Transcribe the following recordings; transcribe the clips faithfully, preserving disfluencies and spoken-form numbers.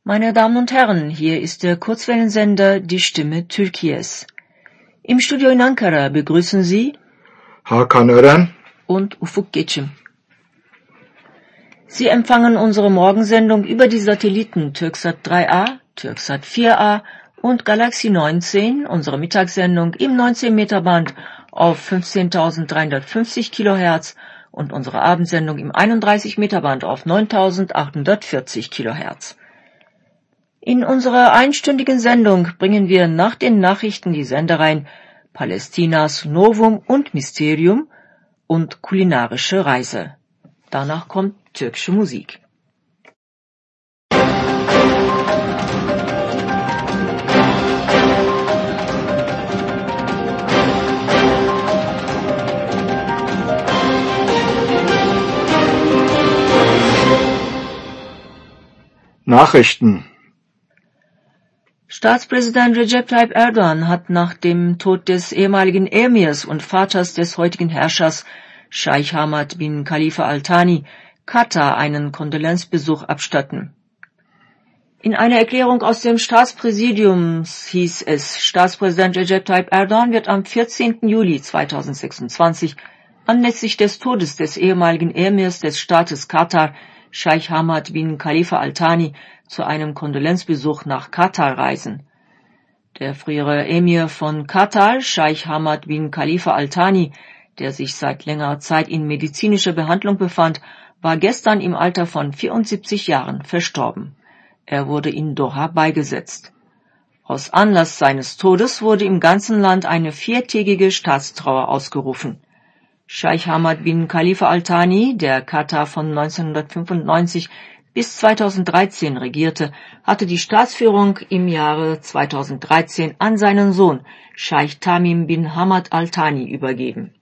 Meine Damen und Herren, hier ist der Kurzwellensender Die Stimme Türkiye's. Im Studio in Ankara begrüßen Sie Hakan Ören und Ufuk Geçim. Sie empfangen unsere Morgensendung über die Satelliten Türksat drei A, Türksat vier A und Galaxy neunzehn, unsere Mittagssendung im neunzehn Meter Band auf fünfzehntausenddreihundertfünfzig Kilohertz und unsere Abendsendung im einunddreißig Meter Band auf neuntausendachthundertvierzig Kilohertz. In unserer einstündigen Sendung bringen wir nach den Nachrichten die Sendereien Palästinas Novum und Mysterium und kulinarische Reise. Danach kommt türkische Musik. Nachrichten. Staatspräsident Recep Tayyip Erdoğan hat nach dem Tod des ehemaligen Emirs und Vaters des heutigen Herrschers Scheich Hamad bin Khalifa Al Thani Katar einen Kondolenzbesuch abstatten. In einer Erklärung aus dem Staatspräsidium hieß es, Staatspräsident Recep Tayyip Erdoğan wird am vierzehnten Juli zweitausendsechsundzwanzig anlässlich des Todes des ehemaligen Emirs des Staates Katar, Scheich Hamad bin Khalifa Al Thani, zu einem Kondolenzbesuch nach Katar reisen. Der frühere Emir von Katar, Scheich Hamad bin Khalifa Al Thani, der sich seit längerer Zeit in medizinischer Behandlung befand, war gestern im Alter von vierundsiebzig Jahren verstorben. Er wurde in Doha beigesetzt. Aus Anlass seines Todes wurde im ganzen Land eine viertägige Staatstrauer ausgerufen. Scheich Hamad bin Khalifa Al Thani, der Katar von neunzehnhundertfünfundneunzig bis zweitausenddreizehn regierte, hatte die Staatsführung im Jahre zweitausenddreizehn an seinen Sohn Scheich Tamim bin Hamad Al Thani übergeben.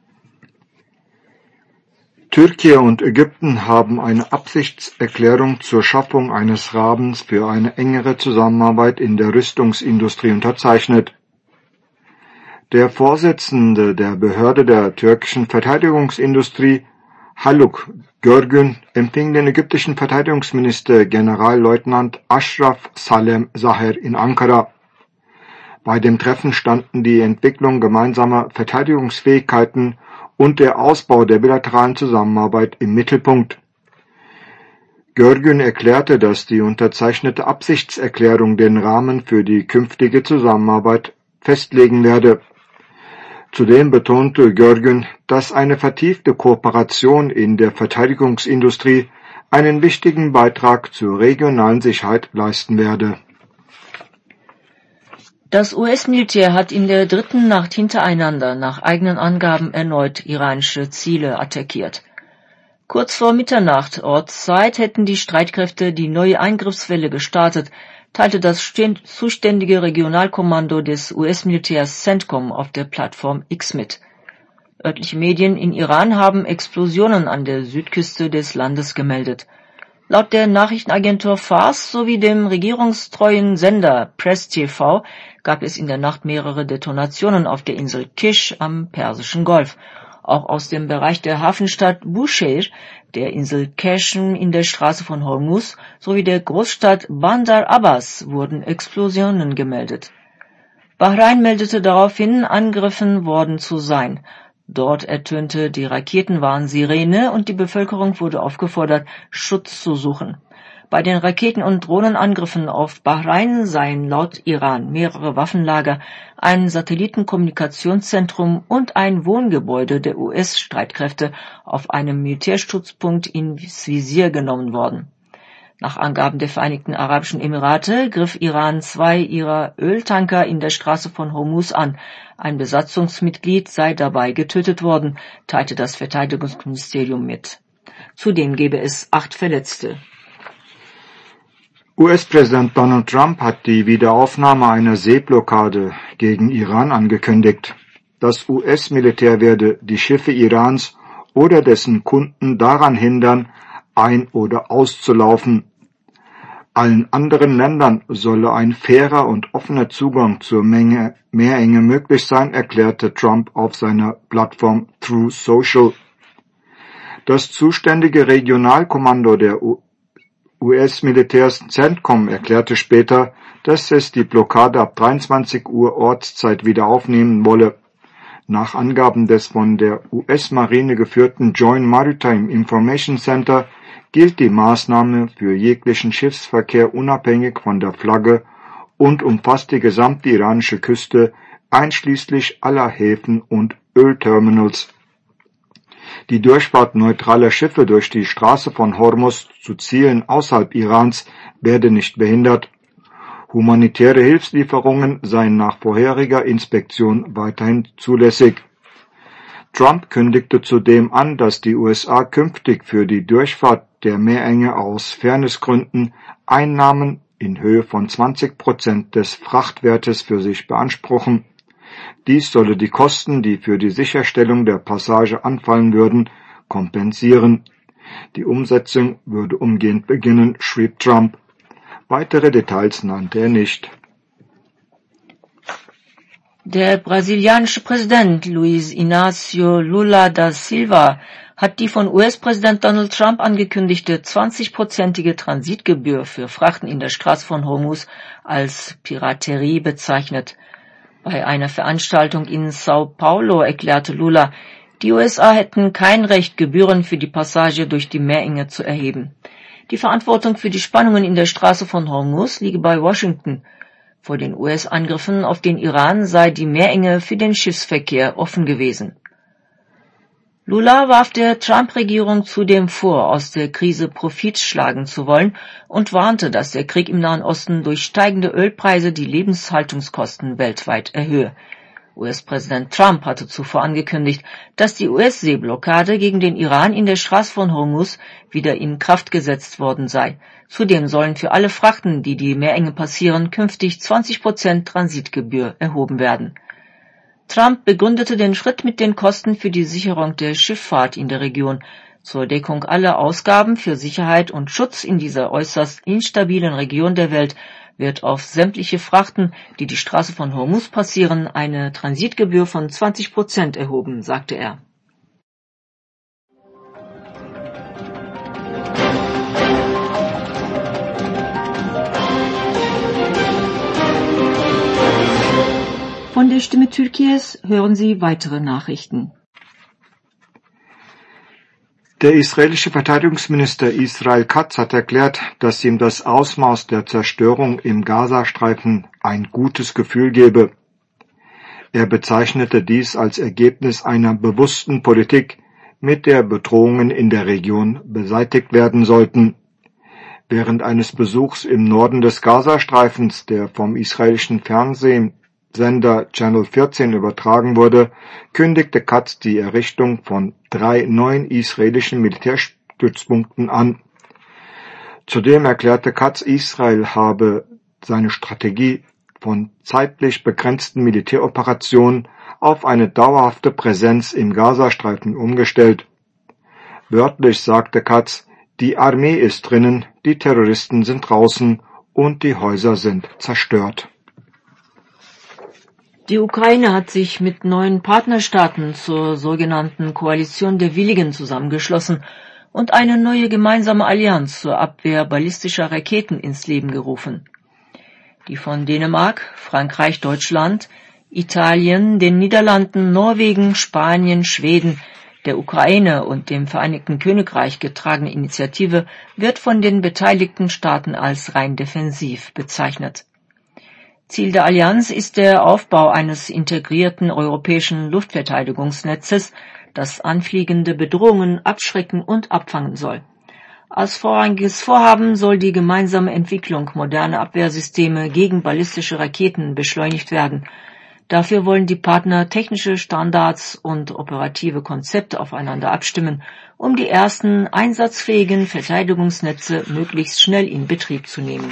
Türkei und Ägypten haben eine Absichtserklärung zur Schaffung eines Rahmens für eine engere Zusammenarbeit in der Rüstungsindustrie unterzeichnet. Der Vorsitzende der Behörde der türkischen Verteidigungsindustrie, Haluk Görgün, empfing den ägyptischen Verteidigungsminister Generalleutnant Ashraf Salem Zaher in Ankara. Bei dem Treffen standen die Entwicklung gemeinsamer Verteidigungsfähigkeiten und der Ausbau der bilateralen Zusammenarbeit im Mittelpunkt. Görgün erklärte, dass die unterzeichnete Absichtserklärung den Rahmen für die künftige Zusammenarbeit festlegen werde. Zudem betonte Görgün, dass eine vertiefte Kooperation in der Verteidigungsindustrie einen wichtigen Beitrag zur regionalen Sicherheit leisten werde. Das U S-Militär hat in der dritten Nacht hintereinander nach eigenen Angaben erneut iranische Ziele attackiert. Kurz vor Mitternacht Ortszeit hätten die Streitkräfte die neue Eingriffswelle gestartet, teilte das zuständige Regionalkommando des U S-Militärs CENTCOM auf der Plattform X mit. Örtliche Medien in Iran haben Explosionen an der Südküste des Landes gemeldet. Laut der Nachrichtenagentur Fars sowie dem regierungstreuen Sender Press T V gab es in der Nacht mehrere Detonationen auf der Insel Kish am Persischen Golf. Auch aus dem Bereich der Hafenstadt Bushehr, der Insel Qeshm in der Straße von Hormuz sowie der Großstadt Bandar Abbas wurden Explosionen gemeldet. Bahrain meldete daraufhin, angegriffen worden zu sein. Dort ertönte die Raketenwarnsirene und die Bevölkerung wurde aufgefordert, Schutz zu suchen. Bei den Raketen- und Drohnenangriffen auf Bahrain seien laut Iran mehrere Waffenlager, ein Satellitenkommunikationszentrum und ein Wohngebäude der U S-Streitkräfte auf einem Militärstützpunkt ins Visier genommen worden. Nach Angaben der Vereinigten Arabischen Emirate griff Iran zwei ihrer Öltanker in der Straße von Hormuz an. Ein Besatzungsmitglied sei dabei getötet worden, teilte das Verteidigungsministerium mit. Zudem gebe es acht Verletzte. U S-Präsident Donald Trump hat die Wiederaufnahme einer Seeblockade gegen Iran angekündigt. Das U S-Militär werde die Schiffe Irans oder dessen Kunden daran hindern, ein- oder auszulaufen. Allen anderen Ländern solle ein fairer und offener Zugang zur Menge Meerenge möglich sein, erklärte Trump auf seiner Plattform Truth Social. Das zuständige Regionalkommando der U S-Militärs CENTCOM erklärte später, dass es die Blockade ab dreiundzwanzig Uhr Ortszeit wieder aufnehmen wolle. Nach Angaben des von der U S-Marine geführten Joint Maritime Information Center gilt die Maßnahme für jeglichen Schiffsverkehr unabhängig von der Flagge und umfasst die gesamte iranische Küste, einschließlich aller Häfen und Ölterminals. Die Durchfahrt neutraler Schiffe durch die Straße von Hormuz zu Zielen außerhalb Irans werde nicht behindert. Humanitäre Hilfslieferungen seien nach vorheriger Inspektion weiterhin zulässig. Trump kündigte zudem an, dass die U S A künftig für die Durchfahrt der Meerenge aus Fairnessgründen Einnahmen in Höhe von zwanzig Prozent des Frachtwertes für sich beanspruchen. Dies solle die Kosten, die für die Sicherstellung der Passage anfallen würden, kompensieren. Die Umsetzung würde umgehend beginnen, schrieb Trump. Weitere Details nannte er nicht. Der brasilianische Präsident Luiz Inácio Lula da Silva hat die von U S-Präsident Donald Trump angekündigte zwanzigprozentige Transitgebühr für Frachten in der Straße von Hormuz als Piraterie bezeichnet. Bei einer Veranstaltung in Sao Paulo erklärte Lula, die U S A hätten kein Recht, Gebühren für die Passage durch die Meerenge zu erheben. Die Verantwortung für die Spannungen in der Straße von Hormuz liege bei Washington. Vor den U S-Angriffen auf den Iran sei die Meerenge für den Schiffsverkehr offen gewesen. Lula warf der Trump-Regierung zudem vor, aus der Krise Profit schlagen zu wollen und warnte, dass der Krieg im Nahen Osten durch steigende Ölpreise die Lebenshaltungskosten weltweit erhöhe. U S-Präsident Trump hatte zuvor angekündigt, dass die U S-Seeblockade gegen den Iran in der Straße von Hormuz wieder in Kraft gesetzt worden sei. Zudem sollen für alle Frachten, die die Meerenge passieren, künftig zwanzig Prozent Transitgebühr erhoben werden. Trump begründete den Schritt mit den Kosten für die Sicherung der Schifffahrt in der Region. Zur Deckung aller Ausgaben für Sicherheit und Schutz in dieser äußerst instabilen Region der Welt wird auf sämtliche Frachten, die die Straße von Hormuz passieren, eine Transitgebühr von zwanzig Prozent erhoben, sagte er. Von der Stimme Türkies hören Sie weitere Nachrichten. Der israelische Verteidigungsminister Israel Katz hat erklärt, dass ihm das Ausmaß der Zerstörung im Gazastreifen ein gutes Gefühl gebe. Er bezeichnete dies als Ergebnis einer bewussten Politik, mit der Bedrohungen in der Region beseitigt werden sollten. Während eines Besuchs im Norden des Gazastreifens, der vom israelischen Fernsehsender Channel vierzehn übertragen wurde, kündigte Katz die Errichtung von drei neuen israelischen Militärstützpunkten an. Zudem erklärte Katz, Israel habe seine Strategie von zeitlich begrenzten Militäroperationen auf eine dauerhafte Präsenz im Gazastreifen umgestellt. Wörtlich sagte Katz, die Armee ist drinnen, die Terroristen sind draußen und die Häuser sind zerstört. Die Ukraine hat sich mit neuen Partnerstaaten zur sogenannten Koalition der Willigen zusammengeschlossen und eine neue gemeinsame Allianz zur Abwehr ballistischer Raketen ins Leben gerufen. Die von Dänemark, Frankreich, Deutschland, Italien, den Niederlanden, Norwegen, Spanien, Schweden, der Ukraine und dem Vereinigten Königreich getragene Initiative wird von den beteiligten Staaten als rein defensiv bezeichnet. Ziel der Allianz ist der Aufbau eines integrierten europäischen Luftverteidigungsnetzes, das anfliegende Bedrohungen abschrecken und abfangen soll. Als vorrangiges Vorhaben soll die gemeinsame Entwicklung moderner Abwehrsysteme gegen ballistische Raketen beschleunigt werden. Dafür wollen die Partner technische Standards und operative Konzepte aufeinander abstimmen, um die ersten einsatzfähigen Verteidigungsnetze möglichst schnell in Betrieb zu nehmen.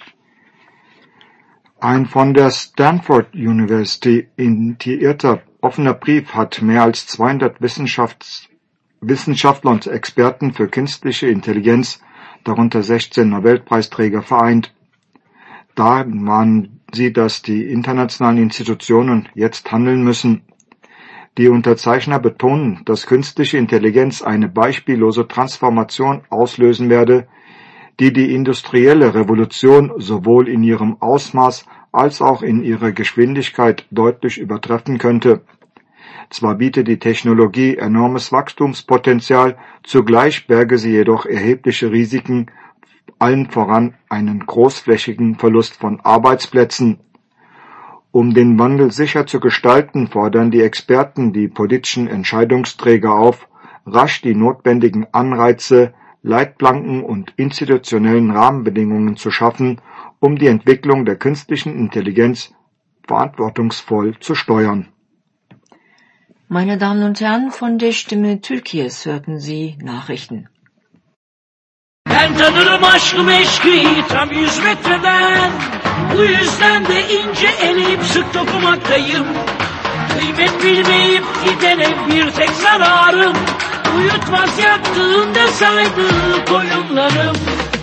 Ein von der Stanford University initiierter offener Brief hat mehr als zweihundert Wissenschafts- Wissenschaftler und Experten für künstliche Intelligenz, darunter sechzehn Nobelpreisträger, vereint. Da mahnen sie, dass die internationalen Institutionen jetzt handeln müssen. Die Unterzeichner betonen, dass künstliche Intelligenz eine beispiellose Transformation auslösen werde, die die industrielle Revolution sowohl in ihrem Ausmaß als auch in ihrer Geschwindigkeit deutlich übertreffen könnte. Zwar bietet die Technologie enormes Wachstumspotenzial, zugleich berge sie jedoch erhebliche Risiken, allen voran einen großflächigen Verlust von Arbeitsplätzen. Um den Wandel sicher zu gestalten, fordern die Experten die politischen Entscheidungsträger auf, rasch die notwendigen Anreize, Leitplanken und institutionellen Rahmenbedingungen zu schaffen, um die Entwicklung der künstlichen Intelligenz verantwortungsvoll zu steuern. Meine Damen und Herren, von der Stimme Türkiye's hörten Sie Nachrichten. Ben tanırım aşkı meşki tam yüz metreden. Bu yüzden de ince eleyip sık dokumaktayım. Kıymet bilmeyip gidene bir tek zararım. Uyutmaz yattığında saydığı koyunlarım.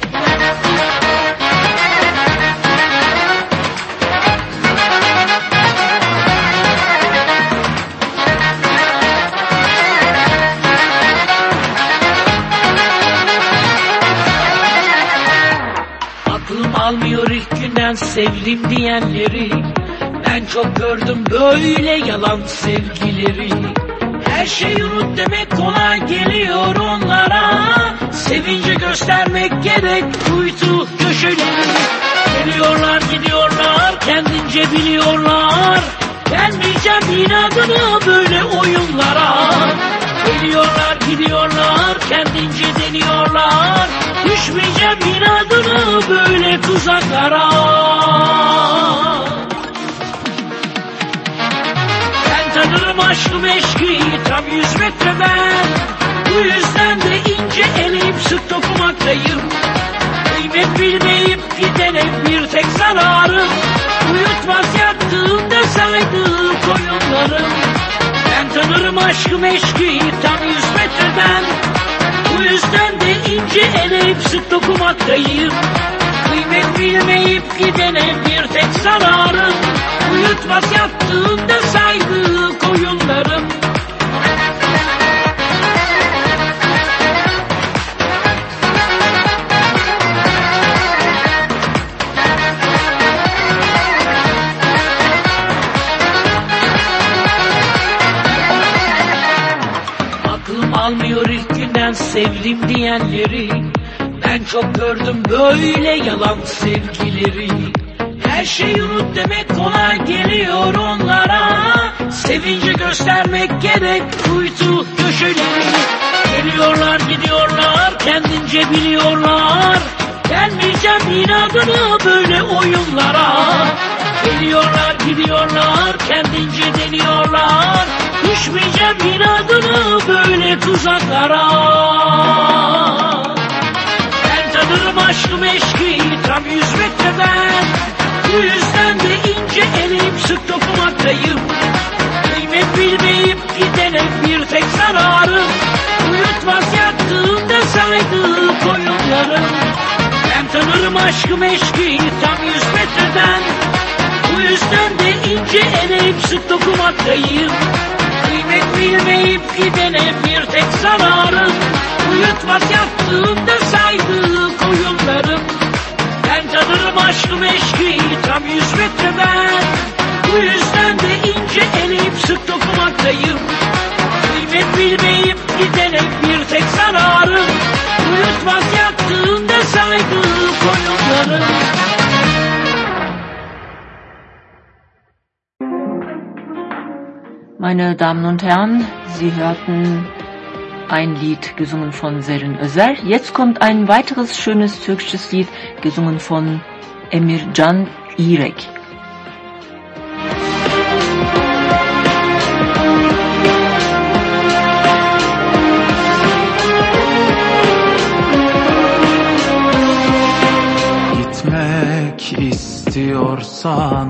Almıyor ilk günden sevdim diyenleri. Ben çok gördüm böyle yalan sevgileri. Her şeyi unut demek kolay geliyor onlara. Sevince göstermek gerek kuytu köşeleri. Geliyorlar gidiyorlar kendince biliyorlar. Gelmeyeceğim inadına böyle oyunlara. Geliyorlar gidiyorlar kendince deniyorlar. Düşmeyeceğim inadına böyle tuzaklara. Ben tanırım aşkı meşki tam yüz metreden. Bu yüzden de ince eleyip sık dokumaktayım. Kıymet bilmeyip gidene bir tek zararım. Uyutmaz yattığımda saydığı koyunlarım. Ben tanırım aşkı meşki tam yüz metreden. Bu yüzden de ince eleyip sık dokumaktayım. Kıymet bilmeyip gidene bir tek zararım. Uyutmaz yattığında saydığı koyunlarım. Aklım almıyor ilk günden sevdim diyenleri. Ben çok gördüm böyle yalan sevgileri. Her şeyi unut demek kolay geliyor onlara. Sevince göstermek gerek kuytu köşeleri. Geliyorlar gidiyorlar kendince biliyorlar. Gelmeyeceğim inadına böyle oyunlara. Geliyorlar gidiyorlar kendince deniyorlar. Düşmeyeceğim inadına böyle tuzaklara. Ben tanırım aşkı meşki tam yüz metreden. Bu yüzden de ince eleyip sık dokumaktayım. Kıymet bilmeyip gidene bir tek zararım. Uyutmaz yattığımda saydığı koyunlarım. Ben tanırım aşkı meşki tam yüz metreden. Bu yüzden de ince eleyip sık dokumaktayım. Kıymet bilmeyip gidene bir tek zararım. Uyutmaz yattığımda saydığı koyunlarım. Ben tanırım aşkı meşki tam yüz metreden. Bu yüzden de ince eleyip sık dokumaktayım. Kıymet bilmeyip gidene bir tek zararım. Uyutmaz yattığımda saydığı koyunlarım. Meine Damen und Herren, Sie hörten ein Lied gesungen von Zerrin Özer. Jetzt kommt ein weiteres schönes türkisches Lied gesungen von Emircan İrek. Gitmek istiyorsan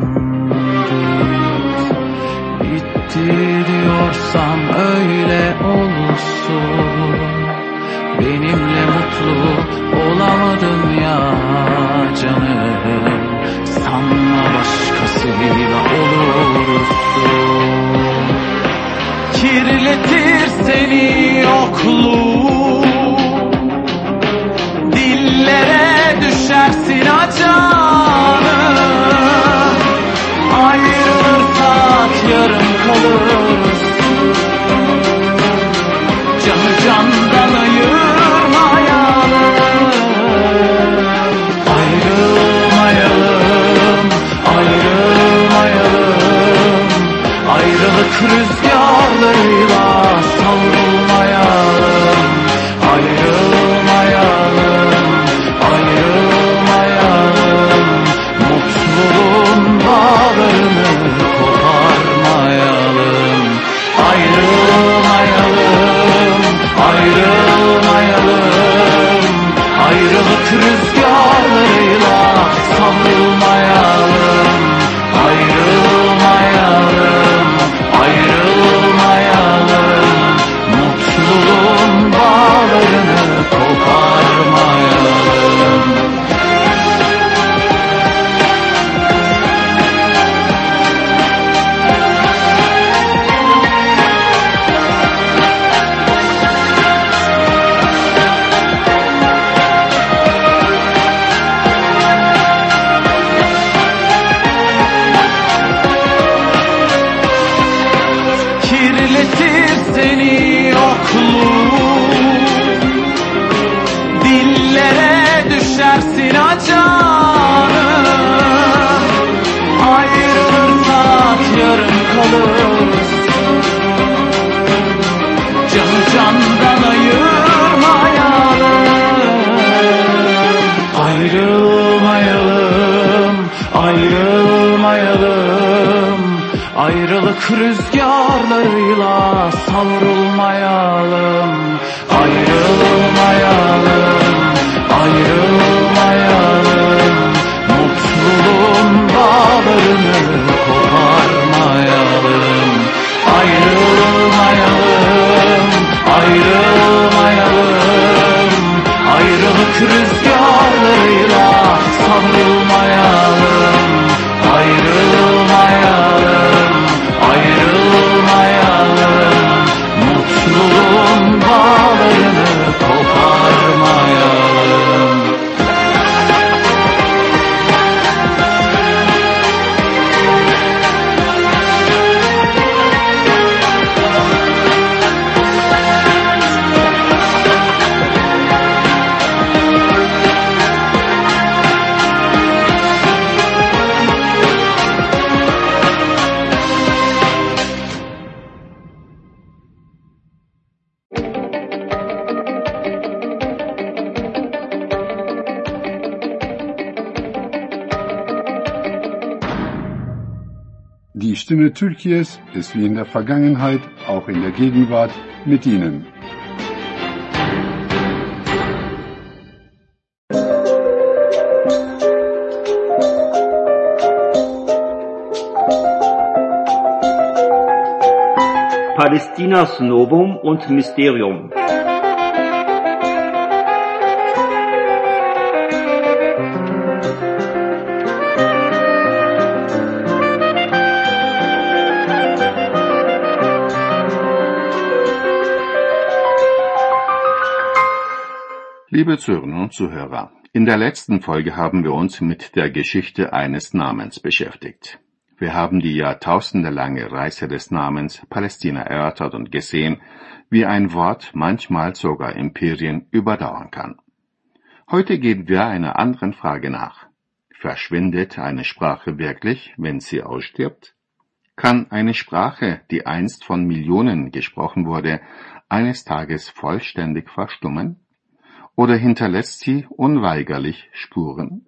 bitti diyorsam öyle olsun. Benimle mutlu olamadın ya canım. Sanma başkasıyla olursun. Kirletir seni yokluğu. Dillere Can candan ayırmayalım. Ayrılmayalım, ayrılmayalım. Ayrılık rüzgarlarıyla savrulmayalım. Ayrılmayalım, ayrılmayalım. Mutluluğun bağlarını koparmayalım. Ayrılmayalım, ayrılmayalım. Ayrılık rüzgarlarıyla savrulmayalım. Ayrılmayalım, ayrılmayalım. Mutluluğun bağlarını koparmayalım. Die Stimme Türkiye's ist wie in der Vergangenheit auch in der Gegenwart mit Ihnen. Palästinas Novum und Mysterium. Liebe Zuhörerinnen und Zuhörer, in der letzten Folge haben wir uns mit der Geschichte eines Namens beschäftigt. Wir haben die jahrtausendelange Reise des Namens Palästina erörtert und gesehen, wie ein Wort manchmal sogar Imperien überdauern kann. Heute gehen wir einer anderen Frage nach. Verschwindet eine Sprache wirklich, wenn sie ausstirbt? Kann eine Sprache, die einst von Millionen gesprochen wurde, eines Tages vollständig verstummen? Oder hinterlässt sie unweigerlich Spuren?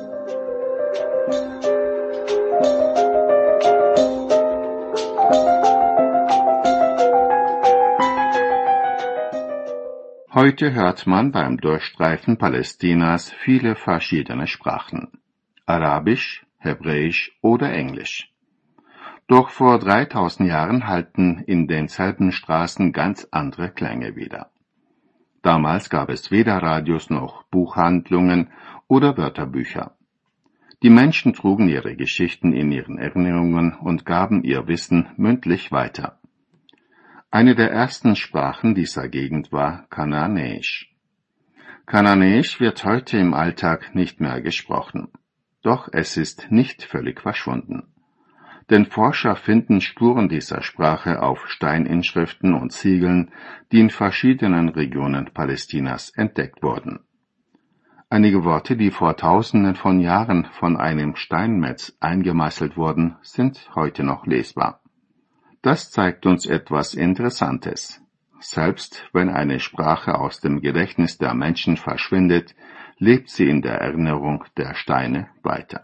Heute hört man beim Durchstreifen Palästinas viele verschiedene Sprachen. Arabisch, Hebräisch oder Englisch. Doch vor dreitausend Jahren hallten in denselben Straßen ganz andere Klänge wieder. Damals gab es weder Radios noch Buchhandlungen oder Wörterbücher. Die Menschen trugen ihre Geschichten in ihren Erinnerungen und gaben ihr Wissen mündlich weiter. Eine der ersten Sprachen dieser Gegend war Kananäisch. Kananäisch wird heute im Alltag nicht mehr gesprochen. Doch es ist nicht völlig verschwunden. Denn Forscher finden Spuren dieser Sprache auf Steininschriften und Ziegeln, die in verschiedenen Regionen Palästinas entdeckt wurden. Einige Worte, die vor Tausenden von Jahren von einem Steinmetz eingemeißelt wurden, sind heute noch lesbar. Das zeigt uns etwas Interessantes. Selbst wenn eine Sprache aus dem Gedächtnis der Menschen verschwindet, lebt sie in der Erinnerung der Steine weiter.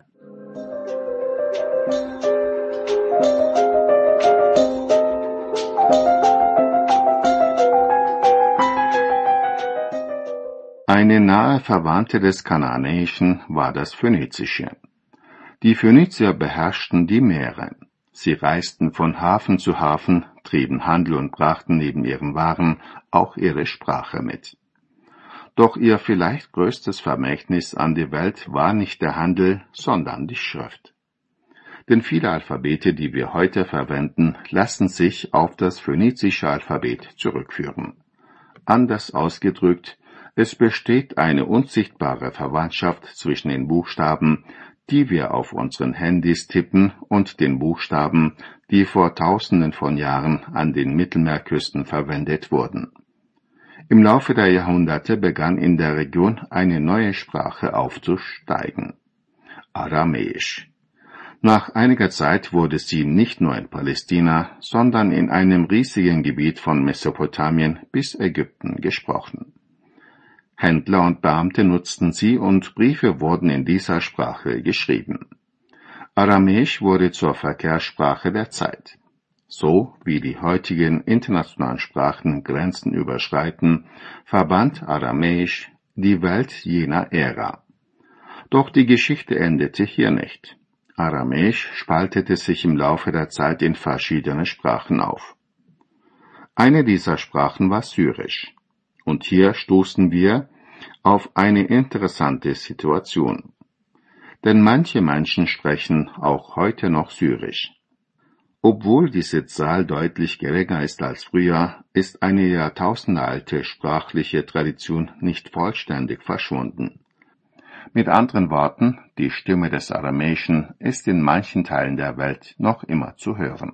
Eine nahe Verwandte des Kananäischen war das Phönizische. Die Phönizier beherrschten die Meere. Sie reisten von Hafen zu Hafen, trieben Handel und brachten neben ihren Waren auch ihre Sprache mit. Doch ihr vielleicht größtes Vermächtnis an die Welt war nicht der Handel, sondern die Schrift. Denn viele Alphabete, die wir heute verwenden, lassen sich auf das phönizische Alphabet zurückführen. Anders ausgedrückt, es besteht eine unsichtbare Verwandtschaft zwischen den Buchstaben, die wir auf unseren Handys tippen, und den Buchstaben, die vor Tausenden von Jahren an den Mittelmeerküsten verwendet wurden. Im Laufe der Jahrhunderte begann in der Region eine neue Sprache aufzusteigen: Aramäisch. Nach einiger Zeit wurde sie nicht nur in Palästina, sondern in einem riesigen Gebiet von Mesopotamien bis Ägypten gesprochen. Händler und Beamte nutzten sie und Briefe wurden in dieser Sprache geschrieben. Aramäisch wurde zur Verkehrssprache der Zeit. So wie die heutigen internationalen Sprachen Grenzen überschreiten, verband Aramäisch die Welt jener Ära. Doch die Geschichte endete hier nicht. Aramäisch spaltete sich im Laufe der Zeit in verschiedene Sprachen auf. Eine dieser Sprachen war Syrisch. Und hier stoßen wir auf eine interessante Situation. Denn manche Menschen sprechen auch heute noch Syrisch. Obwohl diese Zahl deutlich geringer ist als früher, ist eine jahrtausendealte sprachliche Tradition nicht vollständig verschwunden. Mit anderen Worten, die Stimme des Aramäischen ist in manchen Teilen der Welt noch immer zu hören.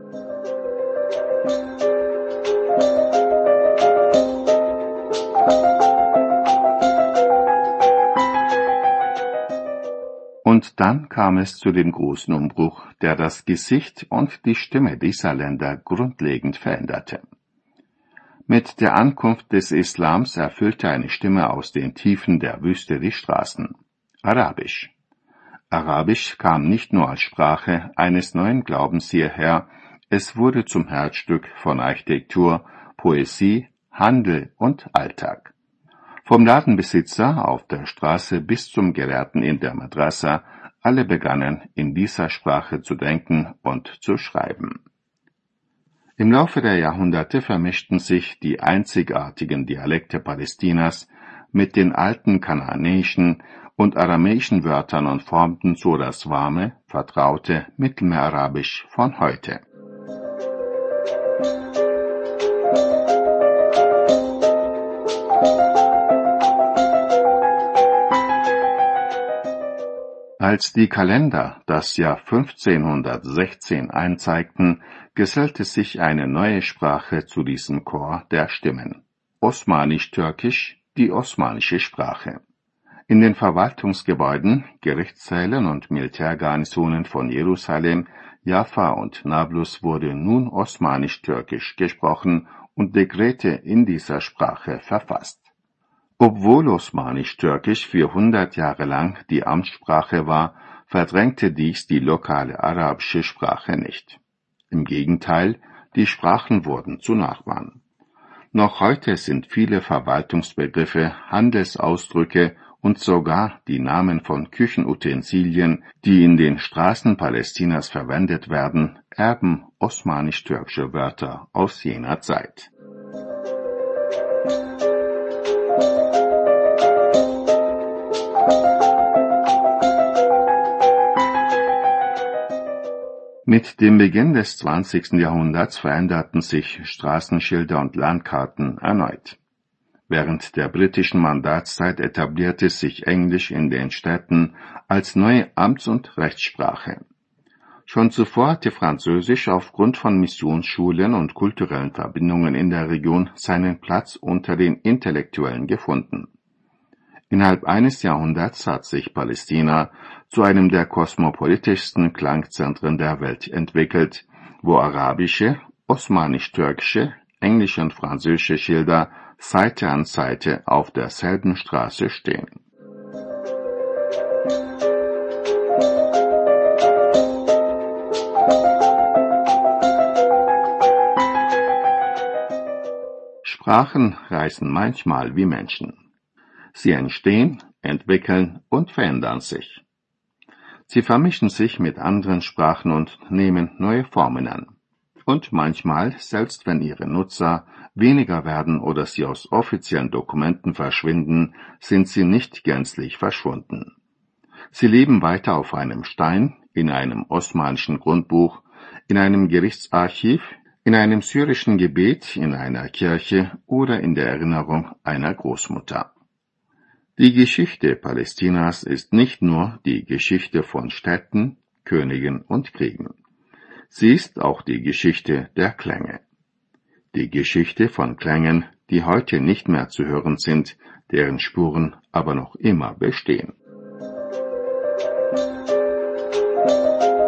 Und dann kam es zu dem großen Umbruch, der das Gesicht und die Stimme dieser Länder grundlegend veränderte. Mit der Ankunft des Islams erfüllte eine Stimme aus den Tiefen der Wüste die Straßen. Arabisch. Arabisch kam nicht nur als Sprache eines neuen Glaubens hierher, es wurde zum Herzstück von Architektur, Poesie, Handel und Alltag. Vom Ladenbesitzer auf der Straße bis zum Gelehrten in der Madrasa, alle begannen in dieser Sprache zu denken und zu schreiben. Im Laufe der Jahrhunderte vermischten sich die einzigartigen Dialekte Palästinas mit den alten kanaanäischen und aramäischen Wörtern und formten so das warme, vertraute Mittelmeerarabisch von heute. Als die Kalender das Jahr fünfzehnhundertsechzehn einzeigten, gesellte sich eine neue Sprache zu diesem Chor der Stimmen. Osmanisch-Türkisch, die osmanische Sprache. In den Verwaltungsgebäuden, Gerichtssälen und Militärgarnisonen von Jerusalem, Jaffa und Nablus wurde nun Osmanisch-Türkisch gesprochen und Dekrete in dieser Sprache verfasst. Obwohl Osmanisch-Türkisch vierhundert Jahre lang die Amtssprache war, verdrängte dies die lokale arabische Sprache nicht. Im Gegenteil, die Sprachen wurden zu Nachbarn. Noch heute sind viele Verwaltungsbegriffe, Handelsausdrücke und sogar die Namen von Küchenutensilien, die in den Straßen Palästinas verwendet werden, Erben osmanisch-türkischer Wörter aus jener Zeit. Mit dem Beginn des zwanzigsten Jahrhunderts veränderten sich Straßenschilder und Landkarten erneut. Während der britischen Mandatszeit etablierte sich Englisch in den Städten als neue Amts- und Rechtssprache. Schon zuvor hatte Französisch aufgrund von Missionsschulen und kulturellen Verbindungen in der Region seinen Platz unter den Intellektuellen gefunden. Innerhalb eines Jahrhunderts hat sich Palästina zu einem der kosmopolitischsten Klangzentren der Welt entwickelt, wo arabische, osmanisch-türkische, englische und französische Schilder Seite an Seite auf derselben Straße stehen. Sprachen reißen manchmal wie Menschen. Sie entstehen, entwickeln und verändern sich. Sie vermischen sich mit anderen Sprachen und nehmen neue Formen an. Und manchmal, selbst wenn ihre Nutzer weniger werden oder sie aus offiziellen Dokumenten verschwinden, sind sie nicht gänzlich verschwunden. Sie leben weiter auf einem Stein, in einem osmanischen Grundbuch, in einem Gerichtsarchiv, in einem syrischen Gebet, in einer Kirche oder in der Erinnerung einer Großmutter. Die Geschichte Palästinas ist nicht nur die Geschichte von Städten, Königen und Kriegen. Sie ist auch die Geschichte der Klänge. Die Geschichte von Klängen, die heute nicht mehr zu hören sind, deren Spuren aber noch immer bestehen.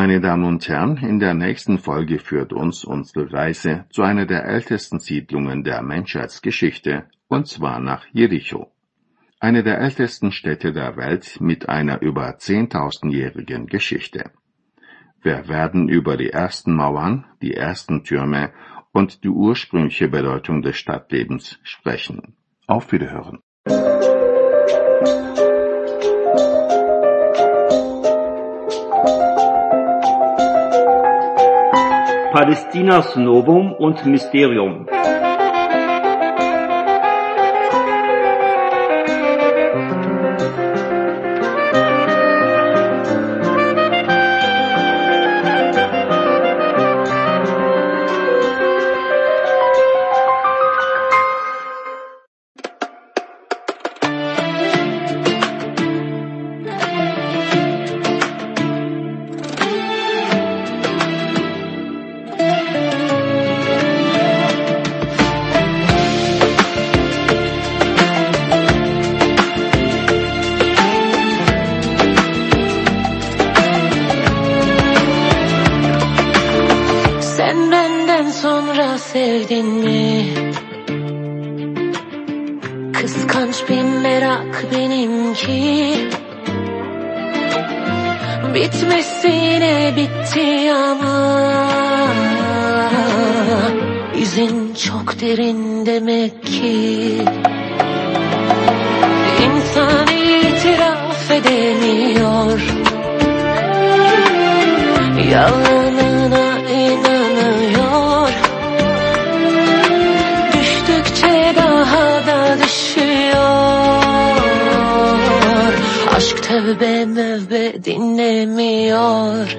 Meine Damen und Herren, in der nächsten Folge führt uns unsere Reise zu einer der ältesten Siedlungen der Menschheitsgeschichte, und zwar nach Jericho. Eine der ältesten Städte der Welt mit einer über zehntausendjährigen Geschichte. Wir werden über die ersten Mauern, die ersten Türme und die ursprüngliche Bedeutung des Stadtlebens sprechen. Auf Wiederhören. Palästinas Novum und Mysterium. Sevdin mi? Kıskanç bir merak benimki. Bitmesine bitti ama izin çok derin demek ki. İnsan itiraf edemiyor, yalanına inanıyor. Düştükçe daha da düşüyor. Aşk tövbe mövbe dinlemiyor.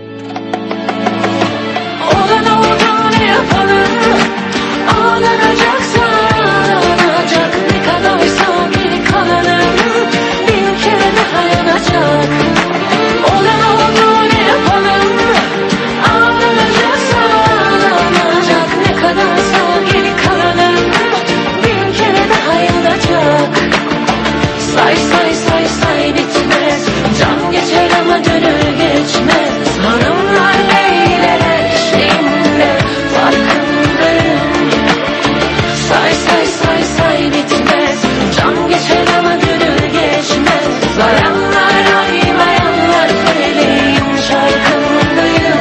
Olan oldu, ne yapalım? Ağlanacaksa ağlanacak. Ne kadarsa geri kalanım bir kere daha yanacak. Olan oldu, ne yapalım? Ağlanacaksa ağlanacak. Ne kadarsa geri kalanım bir kere daha yanacak. Say say say say bitmez. Can geçer ama gönül geçmez. Hanımlar beyler eşliğinde farkındayım. Say say say say bitmez. Can geçer ama gönül geçmez. Bayanlar ay bayanlar feleğin şarkındayım.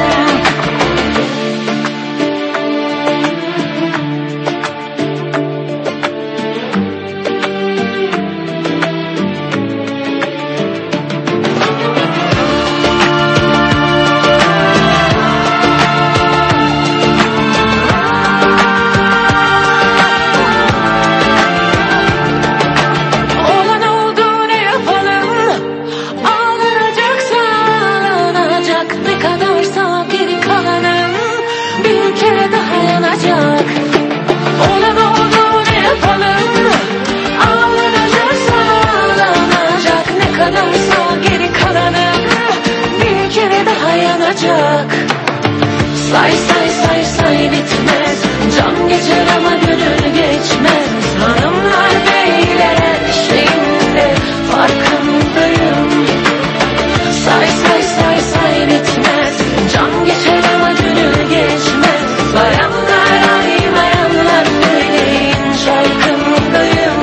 Say say say say bitmez. Can geçer ama gönül geçmez. Hanımlar beyler eşliğinde farkındayım. Say say say say bitmez. Can geçer ama gönül geçmez. Bayanlar ay bayanlar feleğin şarkındayım.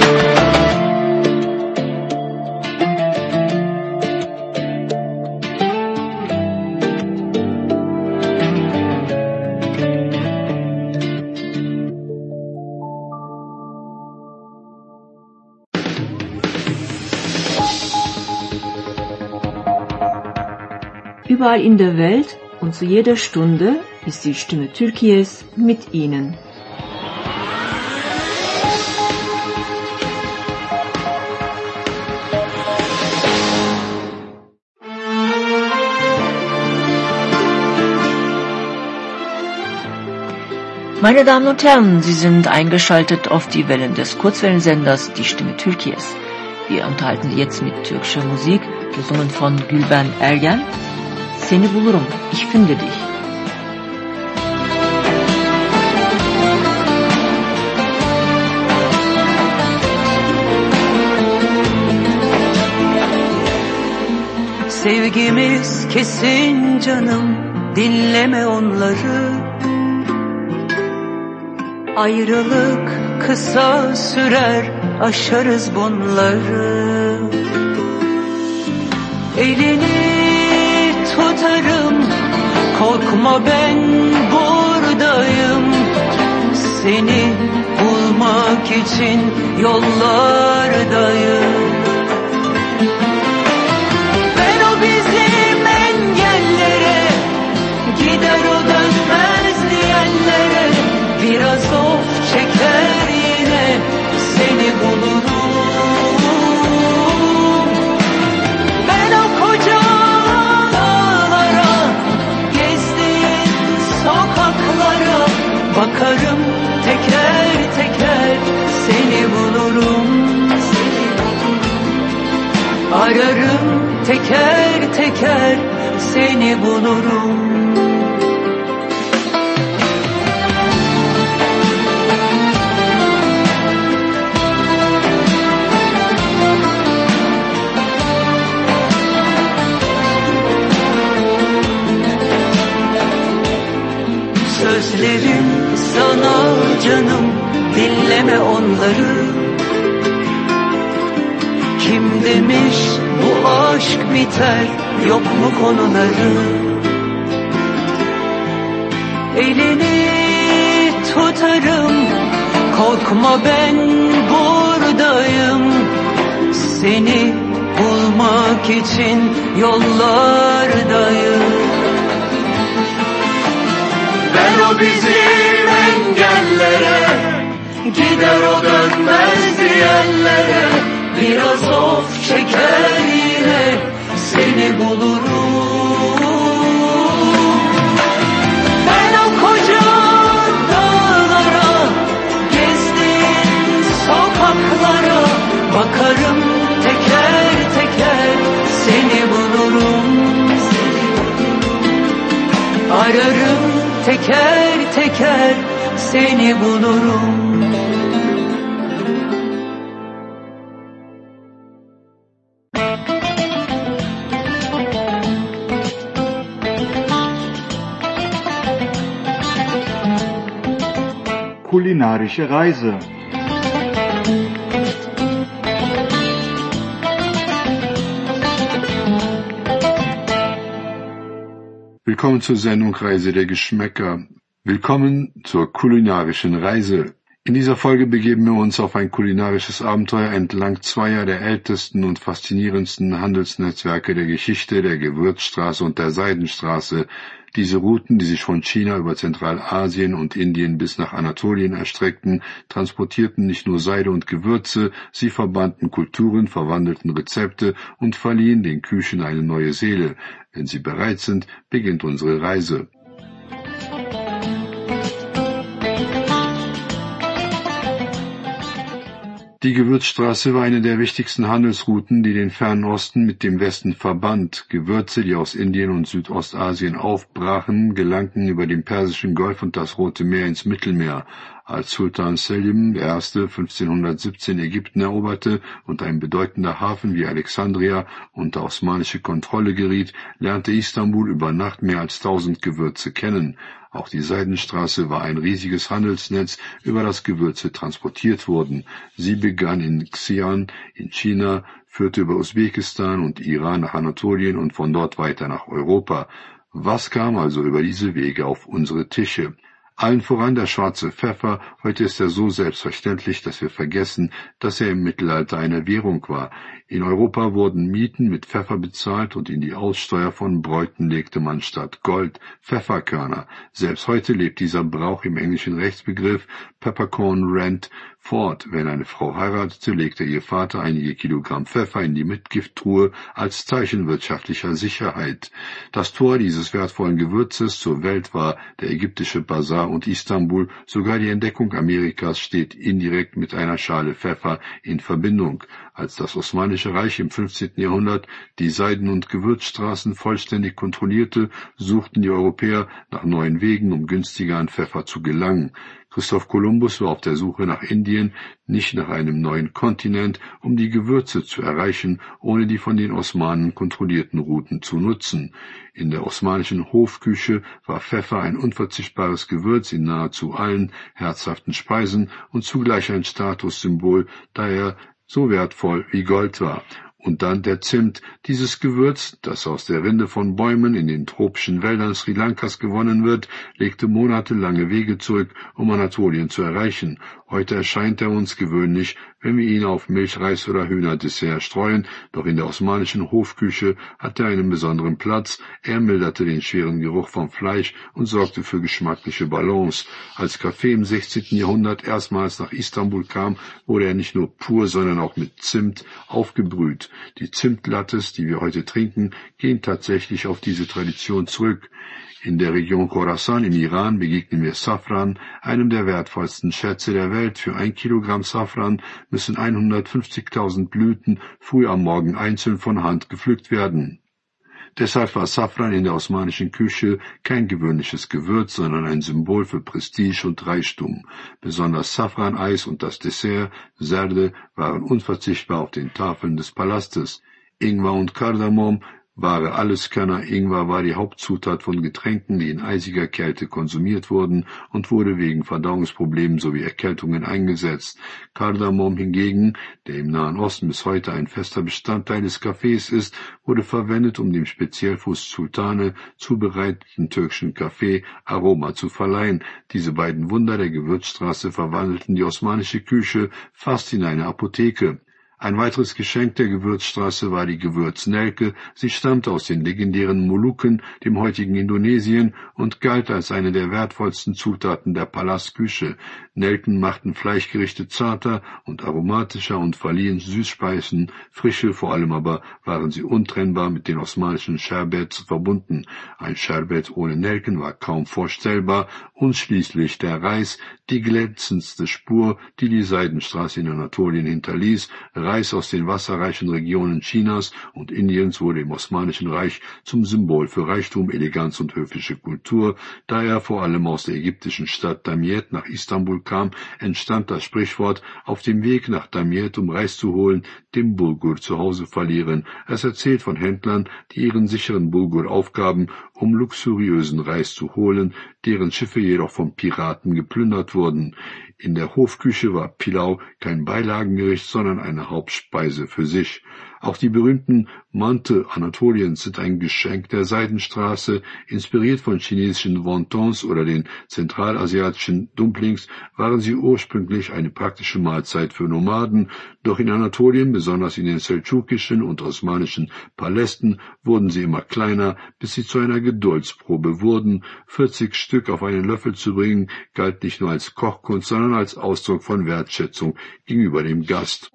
Überall in der Welt und zu jeder Stunde ist die Stimme Türkiye's mit Ihnen. Meine Damen und Herren, Sie sind eingeschaltet auf die Wellen des Kurzwellensenders Die Stimme Türkiye's. Wir unterhalten Sie jetzt mit türkischer Musik, gesungen von Gülben Ergen. Seni bulurum, ich finde dich. Sevgimiz kesin canım, dinleme onları. Ayrılık kısa sürer, aşarız bunları. Elini tutarım, korkma ben buradayım. Seni bulmak için yollardayım. Ben o bizim engellere, gider o dönmez diyenlere, biraz of çeker yine seni bulurum. Ben o koca dağlara, gezdiğin sokaklara bakarım, teker teker seni bulurum. Ararım teker teker seni bulurum. Sözlerim sana canım, dinleme onları. Kim demiş bu aşk biter, yok mu konuları? Elini tutarım, korkma ben buradayım. Seni bulmak için yollardayım. Ben o bizim engellere, gider o dönmez diyenlere, biraz of çeker yine seni bulurum. Ben o koca dağlara, gezdiğin sokaklara bakarım, teker teker seni bulurum. Ararım teker teker seni bulurum. Kulinarische Reise. Willkommen zur Sendung Reise der Geschmäcker. Willkommen zur kulinarischen Reise. In dieser Folge begeben wir uns auf ein kulinarisches Abenteuer entlang zweier der ältesten und faszinierendsten Handelsnetzwerke der Geschichte, der Gewürzstraße und der Seidenstraße. Diese Routen, die sich von China über Zentralasien und Indien bis nach Anatolien erstreckten, transportierten nicht nur Seide und Gewürze, sie verbanden Kulturen, verwandelten Rezepte und verliehen den Küchen eine neue Seele. Wenn Sie bereit sind, beginnt unsere Reise. Die Gewürzstraße war eine der wichtigsten Handelsrouten, die den Fernen Osten mit dem Westen verband. Gewürze, die aus Indien und Südostasien aufbrachen, gelangten über den Persischen Golf und das Rote Meer ins Mittelmeer. Als Sultan Selim der Erste fünfzehnhundertsiebzehn Ägypten eroberte und ein bedeutender Hafen wie Alexandria unter osmanische Kontrolle geriet, lernte Istanbul über Nacht mehr als tausend Gewürze kennen. Auch die Seidenstraße war ein riesiges Handelsnetz, über das Gewürze transportiert wurden. Sie begann in Xi'an in China, führte über Usbekistan und Iran nach Anatolien und von dort weiter nach Europa. Was kam also über diese Wege auf unsere Tische? Allen voran der schwarze Pfeffer. Heute ist er so selbstverständlich, dass wir vergessen, dass er im Mittelalter eine Währung war. In Europa wurden Mieten mit Pfeffer bezahlt und in die Aussteuer von Bräuten legte man statt Gold Pfefferkörner. Selbst heute lebt dieser Brauch im englischen Rechtsbegriff Peppercorn Rent fort. Wenn eine Frau heiratete, legte ihr Vater einige Kilogramm Pfeffer in die Mitgifttruhe als Zeichen wirtschaftlicher Sicherheit. Das Tor dieses wertvollen Gewürzes zur Welt war der ägyptische Basar Ankara und Istanbul, sogar die Entdeckung Amerikas steht indirekt mit einer Schale Pfeffer in Verbindung. Als das Osmanische Reich im fünfzehnten Jahrhundert die Seiden- und Gewürzstraßen vollständig kontrollierte, suchten die Europäer nach neuen Wegen, um günstiger an Pfeffer zu gelangen. Christoph Kolumbus war auf der Suche nach Indien, nicht nach einem neuen Kontinent, um die Gewürze zu erreichen, ohne die von den Osmanen kontrollierten Routen zu nutzen. In der osmanischen Hofküche war Pfeffer ein unverzichtbares Gewürz in nahezu allen herzhaften Speisen und zugleich ein Statussymbol, da er so wertvoll wie Gold war. Und dann der Zimt, dieses Gewürz, das aus der Rinde von Bäumen in den tropischen Wäldern Sri Lankas gewonnen wird, legte monatelange Wege zurück, um Anatolien zu erreichen. Heute erscheint er uns gewöhnlich, wenn wir ihn auf Milchreis oder Hühnerdessert streuen, doch in der osmanischen Hofküche hat er einen besonderen Platz. Er milderte den schweren Geruch vom Fleisch und sorgte für geschmackliche Balance. Als Kaffee im sechzehnten Jahrhundert erstmals nach Istanbul kam, wurde er nicht nur pur, sondern auch mit Zimt aufgebrüht. Die Zimtlattes, die wir heute trinken, gehen tatsächlich auf diese Tradition zurück. In der Region Khorasan im Iran begegnen wir Safran, einem der wertvollsten Schätze der Welt. Für ein Kilogramm Safran müssen hundertfünfzigtausend Blüten früh am Morgen einzeln von Hand gepflückt werden. Deshalb war Safran in der osmanischen Küche kein gewöhnliches Gewürz, sondern ein Symbol für Prestige und Reichtum. Besonders Safraneis und das Dessert, Zerde, waren unverzichtbar auf den Tafeln des Palastes. Ingwer und Kardamom, wahre Alleskönner. Ingwer war die Hauptzutat von Getränken, die in eisiger Kälte konsumiert wurden und wurde wegen Verdauungsproblemen sowie Erkältungen eingesetzt. Kardamom hingegen, der im Nahen Osten bis heute ein fester Bestandteil des Kaffees ist, wurde verwendet, um dem Spezialfuß Sultane zubereiteten türkischen Kaffee Aroma zu verleihen. Diese beiden Wunder der Gewürzstraße verwandelten die osmanische Küche fast in eine Apotheke. Ein weiteres Geschenk der Gewürzstraße war die Gewürznelke. Sie stammte aus den legendären Molukken, dem heutigen Indonesien, und galt als eine der wertvollsten Zutaten der Palastküche. Nelken machten Fleischgerichte zarter und aromatischer und verliehen Süßspeisen Frische, vor allem aber waren sie untrennbar mit den osmanischen Sherbets verbunden. Ein Sherbet ohne Nelken war kaum vorstellbar, und schließlich der Reis, die glänzendste Spur, die die Seidenstraße in Anatolien hinterließ. Reis aus den wasserreichen Regionen Chinas und Indiens wurde im Osmanischen Reich zum Symbol für Reichtum, Eleganz und höfische Kultur. Da er vor allem aus der ägyptischen Stadt Damiet nach Istanbul kam, entstand das Sprichwort: Auf dem Weg nach Damiet, um Reis zu holen, dem Bulgur zu Hause verlieren. Es erzählt von Händlern, die ihren sicheren Bulgur aufgaben, um luxuriösen Reis zu holen, deren Schiffe jedoch von Piraten geplündert wurden. In der Hofküche war Pilau kein Beilagengericht, sondern eine Hauptspeise für sich. Auch die berühmten Mante Anatoliens sind ein Geschenk der Seidenstraße. Inspiriert von chinesischen Wontons oder den zentralasiatischen Dumplings waren sie ursprünglich eine praktische Mahlzeit für Nomaden. Doch in Anatolien, besonders in den seldschukischen und osmanischen Palästen, wurden sie immer kleiner, bis sie zu einer Geduldsprobe wurden. vierzig Stück auf einen Löffel zu bringen, galt nicht nur als Kochkunst, sondern als Ausdruck von Wertschätzung gegenüber dem Gast.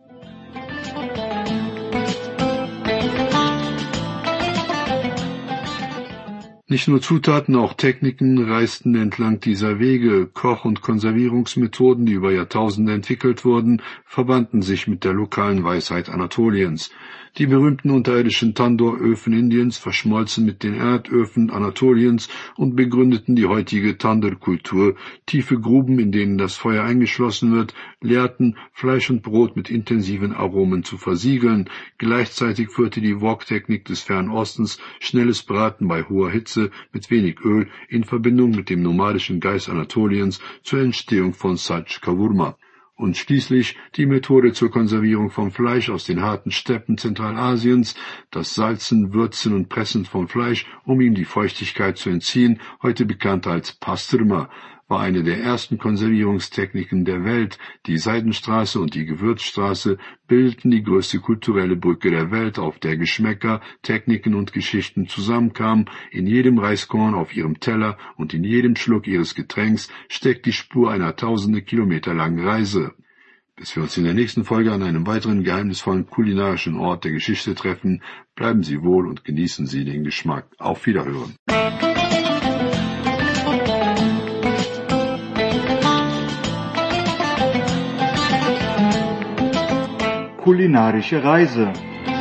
Nicht nur Zutaten, auch Techniken reisten entlang dieser Wege. Koch- und Konservierungsmethoden, die über Jahrtausende entwickelt wurden, verbanden sich mit der lokalen Weisheit Anatoliens. Die berühmten unterirdischen Tandoor-Öfen Indiens verschmolzen mit den Erdöfen Anatoliens und begründeten die heutige Tandoor-Kultur. Tiefe Gruben, in denen das Feuer eingeschlossen wird, lehrten, Fleisch und Brot mit intensiven Aromen zu versiegeln. Gleichzeitig führte die Wok-Technik des Fernostens schnelles Braten bei hoher Hitze mit wenig Öl in Verbindung mit dem nomadischen Geist Anatoliens zur Entstehung von Sac Kavurma. Und schließlich die Methode zur Konservierung von Fleisch aus den harten Steppen Zentralasiens, das Salzen, Würzen und Pressen von Fleisch, um ihm die Feuchtigkeit zu entziehen, heute bekannt als Pastrma, war eine der ersten Konservierungstechniken der Welt. Die Seidenstraße und die Gewürzstraße bildeten die größte kulturelle Brücke der Welt, auf der Geschmäcker, Techniken und Geschichten zusammenkamen. In jedem Reiskorn auf ihrem Teller und in jedem Schluck ihres Getränks steckt die Spur einer tausende Kilometer langen Reise. Bis wir uns in der nächsten Folge an einem weiteren geheimnisvollen kulinarischen Ort der Geschichte treffen, bleiben Sie wohl und genießen Sie den Geschmack. Auf Wiederhören. kulinarische Reise.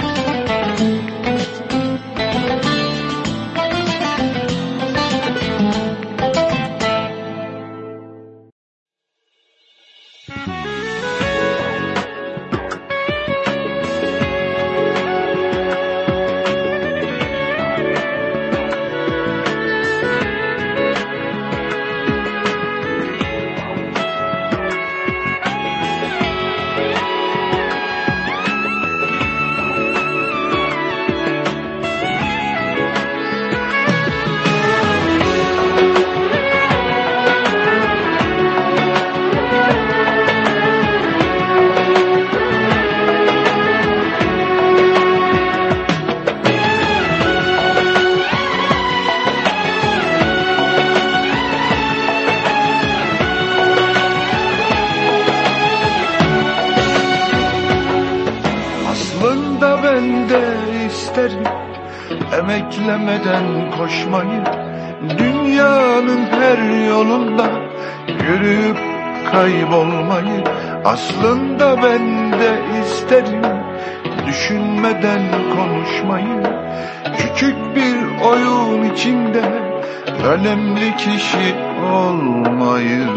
Emeklemeden koşmayı, dünyanın her yolunda yürüyüp kaybolmayı. Aslında ben de isterim düşünmeden konuşmayı. Küçük bir oyun içinde önemli kişi olmayı.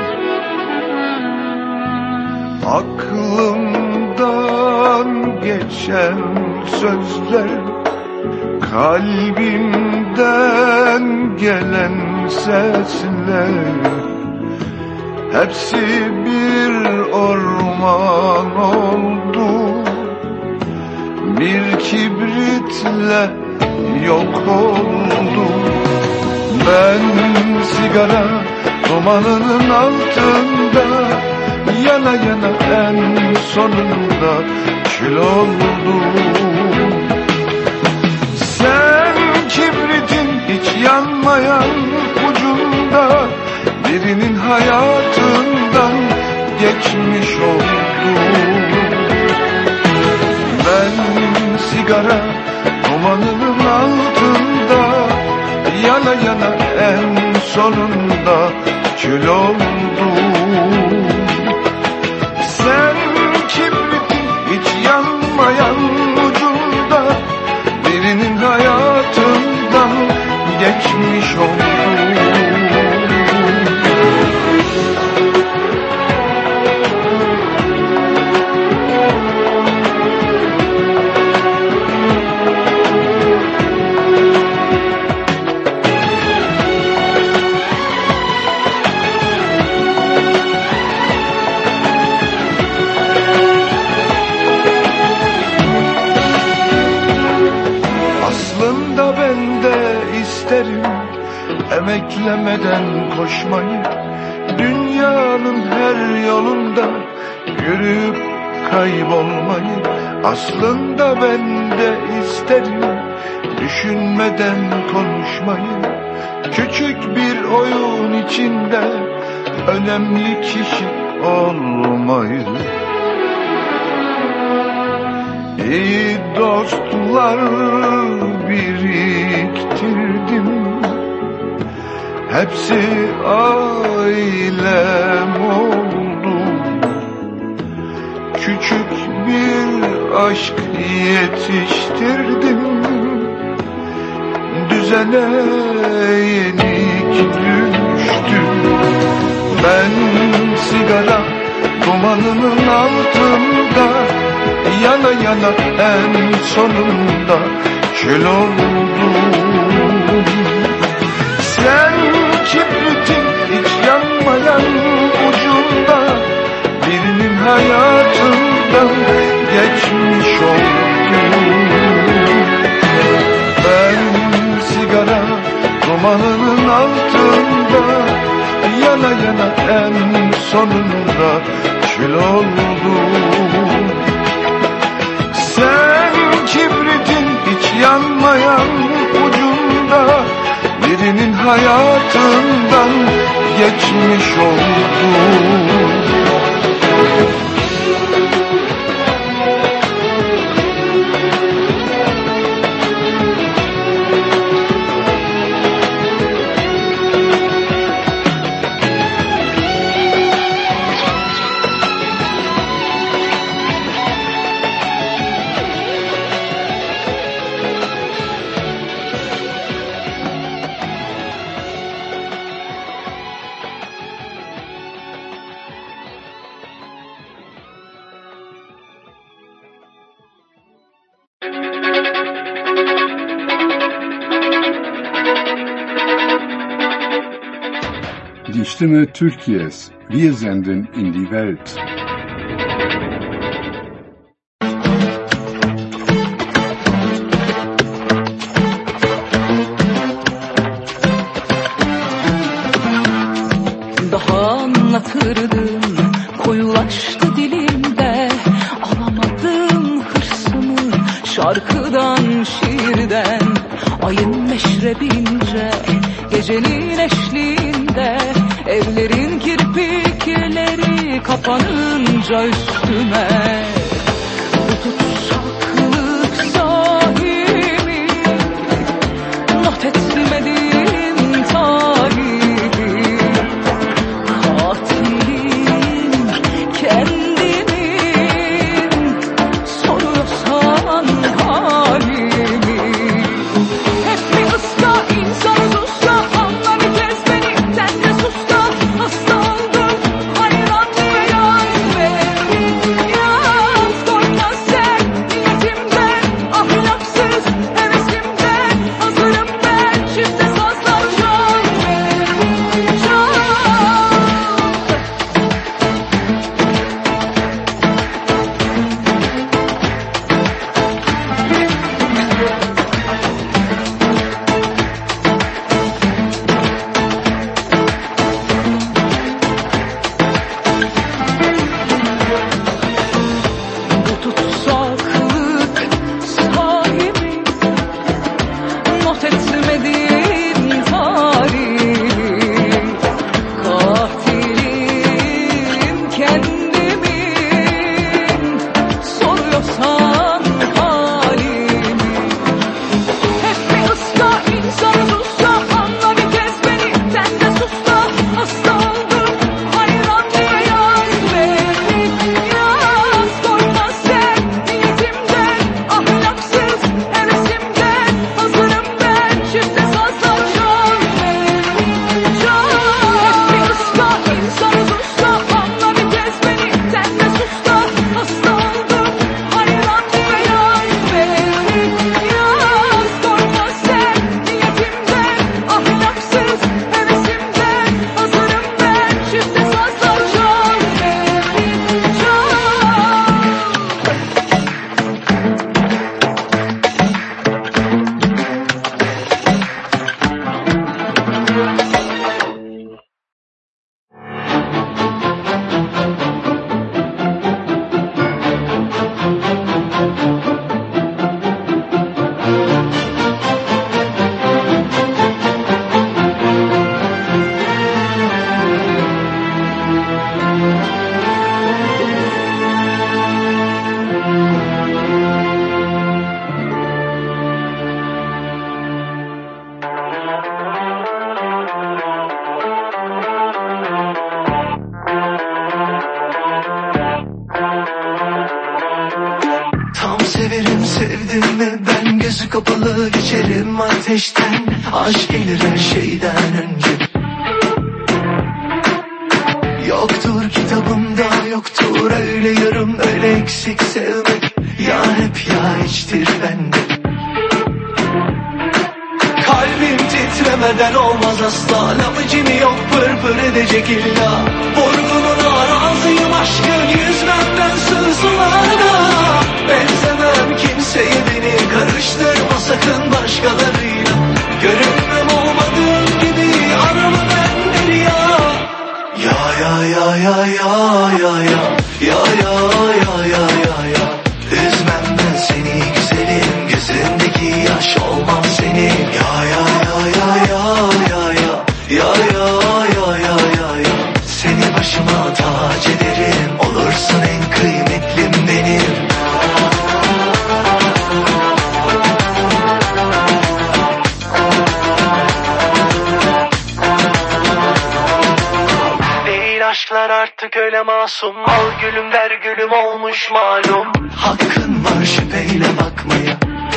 Aklımdan geçen sözler, kalbimden gelen sesler, hepsi bir orman oldu. Bir kibritle yok oldu. Ben sigara dumanının altında yana yana en sonunda kül oldum. Sen kibritin hiç yanmayan ucunda birinin hayatından geçmiş oldum. Ben sigara dumanının altında yana yana en sonunda kül oldum. Sen kibritin hiç yanmayan ucunda birinin hayatından geçmiş oldum. Emeklemeden koşmayı, dünyanın her yolunda yürüyüp kaybolmayı. Aslında ben de isterim düşünmeden konuşmayı. Küçük bir oyun içinde önemli kişi olmayı. İyi dostlar biriktirdim, hepsi ailem oldu. Küçük bir aşk yetiştirdim, düzene yenik düştüm. Ben sigara dumanının altında yana yana en sonunda kül oldum. Sen kibritin hiç yanmayan ucunda birinin hayatından geçmiş oldum. Ben sigara dumanının altında yana yana en sonunda kül oldum. Sen kibritin hiç yanmayan ucunda birinin hayatından geçmiş oldum. Die Stimme Türkiye's. Wir senden in die Welt. Daha anlatırdım, koyulaştı dilimde. Alamadım hırsımı şarkıdan, şiirden. Ayın meşrebince, gecenin eşliğinde. Evlerin kirpikleri kapanınca üstüme. Bu tutsaklık sahimi, not etmedim tarihi. Katilim kendimin, soruyorsan halimi. Hep bir ıska insanız usta, anla bir kez beni, sen de sus da. Hasta oldum, hayran diye yaz beni, yaz. Korkma sen niyetimden, ahlaksız hevesimden. Hazırım ben, çifte sazlar çal beni, çal. Bu tutsaklık sahibi, not etmediğim tarihi. Katilim kendimin, soruyorsan halimi. Hep bir ıska insanız usta, anla bir kez beni, sen de sus da. Hasta oldum, hayran diye yaz beni, yaz. Korkma sen niyetimden, ahlaksız hevesimden. Hazırım ben, çifte sazlar çal beni, çal. Hep bir ıska insanız usta, anla bir kez beni, sen de sus da. Hasta oldum, hayran diye yaz beni, yaz. Korkma sen niyetimden, ahlaksız hevesimden. Hazırım ben, çifte sazlar çal beni, çal. Tam severim sevdim mi ben, gözü kapalı geçerim ateşten. Aşk gelir her şeyden önce. Yoktur kitabımda, yoktur öyle yarım, öyle eksik sevmek. Ya hep ya hiçtir bende. Kalbim titremeden olmaz asla, lafı cimi yok pır pır edecek illa. Vurgununa razıyım aşkın, yüzmekten sızılarda. Benzemem kimseye, beni karıştırma sakın başkalarıyla. Görünmem olmadığım gibi, arama benden ya. Ya ya ya ya ya ya ya ya ya ya ya ya ya. Üzmem ben seni güzelim, gözündeki yaş olmam senin. Ya ya ya ya ya ya ya ya ya ya ya ya ya. Seni başıma tac ederim, olursun en kıymetlim benim. Aşklar artık öyle masum, al gülüm ver gülüm olmuş malum. Hakkın var şüpheyle bakmaya,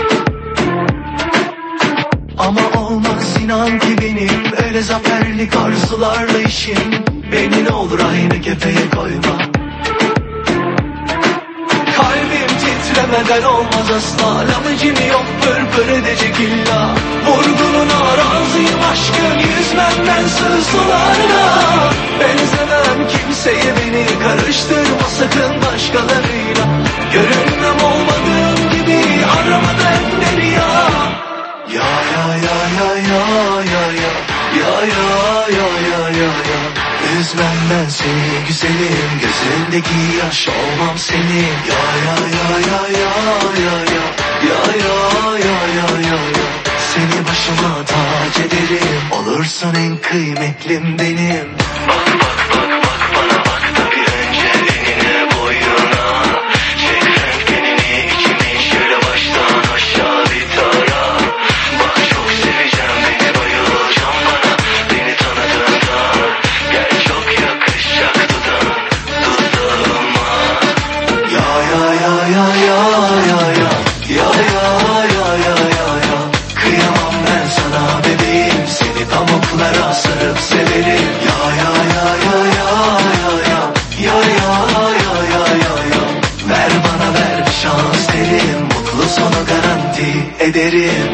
ama olmaz inan ki benim öyle zaferlik arzularla işim. Beni ne olur aynı kefeye koyma. Kalbim titrer titremeden olmaz asla. Lamıcım yok pır pır edecek illa. Vurgununa razıyım aşkın, yüzmem ben sığ sularda. Benzemem kimseye, beni karıştırma sakın başkalarıyla. Görünmem olmadığım gibi, arama benleri ya. Ya ya ya ya ya ya ya ya ya ya ya ya ya. Üzmem ben seni güzelim, gözündeki yaş olmam senin. Ya ya ya ya ya ya ya ya ya ya ya ya ya. Seni başıma tac ederim, olursun en kıymetlim benim. Bak bak bak bak bana bak da bir önce enine boyuna. Çek renklerini içimi şöyle baştan aşağı bir tara. Bak çok seveceğim beni, bayılacağım bana beni tanıdığında. Gel çok yakışacak dudağın dudağıma. Ya ya ya ya ya ya ya ya ya ya ya ya ya. Kıyamam ben sana bebeğim, seni pamuklara sarıp severim. Ya ya ya ya ya ya ya ya ya ya ya ya ya. Ver bana ver bir şans derim, mutlu sonu garanti ederim.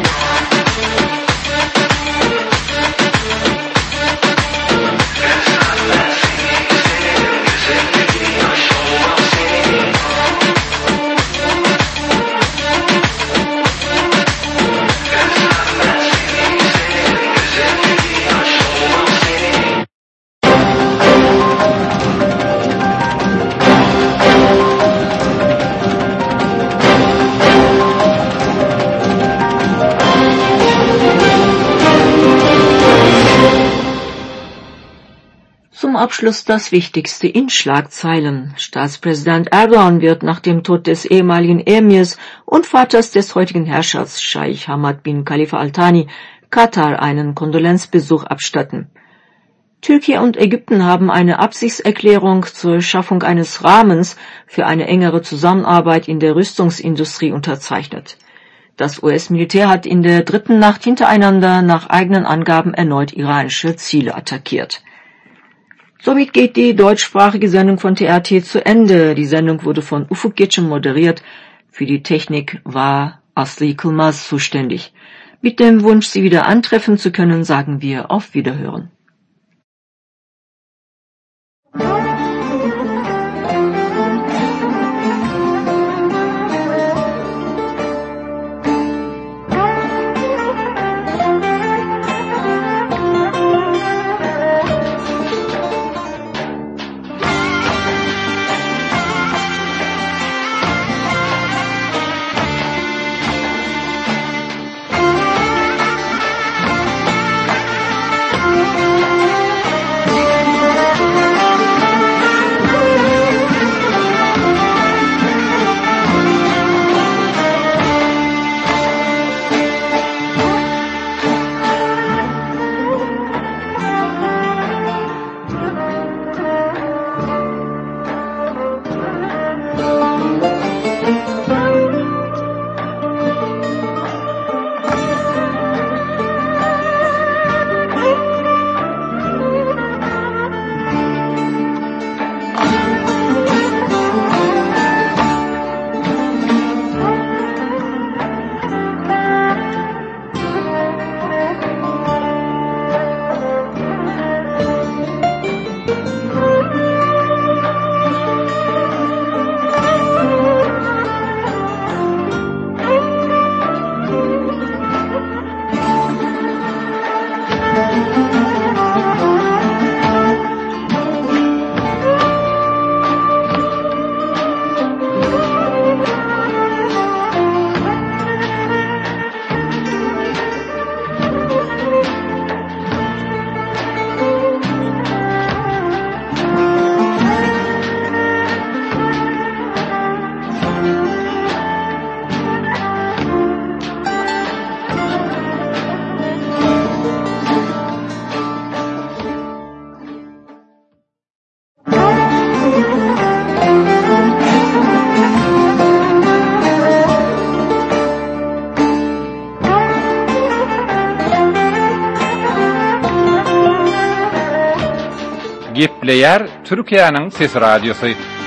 Zum Abschluss das Wichtigste in Schlagzeilen. Staatspräsident Erdogan wird nach dem Tod des ehemaligen Emirs und Vaters des heutigen Herrschers Scheich Hamad bin Khalifa Al Thani Katar einen Kondolenzbesuch abstatten. Türkei und Ägypten haben eine Absichtserklärung zur Schaffung eines Rahmens für eine engere Zusammenarbeit in der Rüstungsindustrie unterzeichnet. Das U S-Militär hat in der dritten Nacht hintereinander nach eigenen Angaben erneut iranische Ziele attackiert. Somit geht die deutschsprachige Sendung von T R T zu Ende. Die Sendung wurde von Ufuk Geçin moderiert. Für die Technik war Asli Kılmaz zuständig. Mit dem Wunsch, Sie wieder antreffen zu können, sagen wir auf Wiederhören. Gepleyer Türkiýanyň Ses Radiosu.